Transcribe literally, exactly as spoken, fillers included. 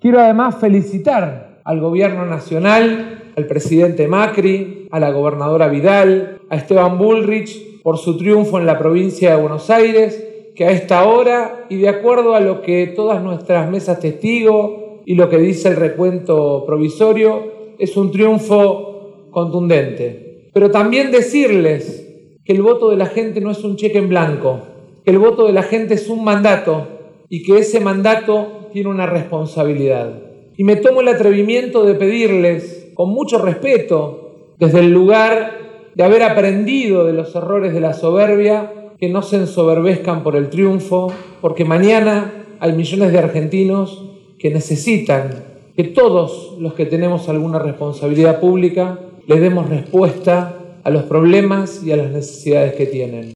Quiero además felicitar al Gobierno Nacional, al presidente Macri, a la gobernadora Vidal, a Esteban Bullrich por su triunfo en la provincia de Buenos Aires, que a esta hora y de acuerdo a lo que todas nuestras mesas testigo y lo que dice el recuento provisorio, es un triunfo contundente. Pero también decirles que el voto de la gente no es un cheque en blanco, que el voto de la gente es un mandato y que ese mandato tiene una responsabilidad. Y me tomo el atrevimiento de pedirles, con mucho respeto, desde el lugar de haber aprendido de los errores de la soberbia, que no se ensoberbezcan por el triunfo, porque mañana hay millones de argentinos que necesitan que todos los que tenemos alguna responsabilidad pública le demos respuesta a los problemas y a las necesidades que tienen.